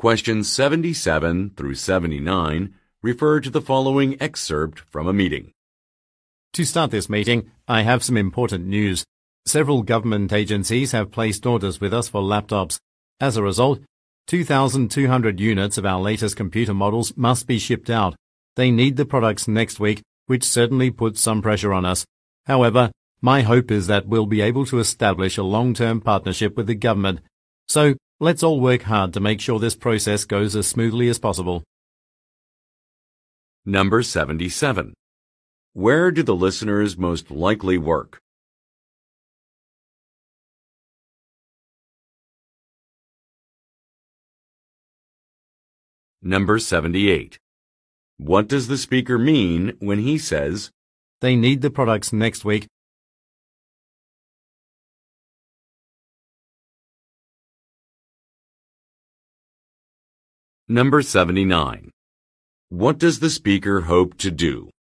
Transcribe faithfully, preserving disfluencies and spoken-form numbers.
Questions seventy-seven through seventy-nine refer to the following excerpt from a meeting. To start this meeting, I have some important news. Several government agencies have placed orders with us for laptops. As a result, two thousand two hundred units of our latest computer models must be shipped out. They need the products next week, which certainly puts some pressure on us. However, my hope is that we'll be able to establish a long-term partnership with the government. So, let's all work hard to make sure this process goes as smoothly as possible. Number seventy-seven. Where do the listeners most likely work? Number seventy-eight. What does the speaker mean when he says, They need the products next week? Number seventy-nine. What does the speaker hope to do?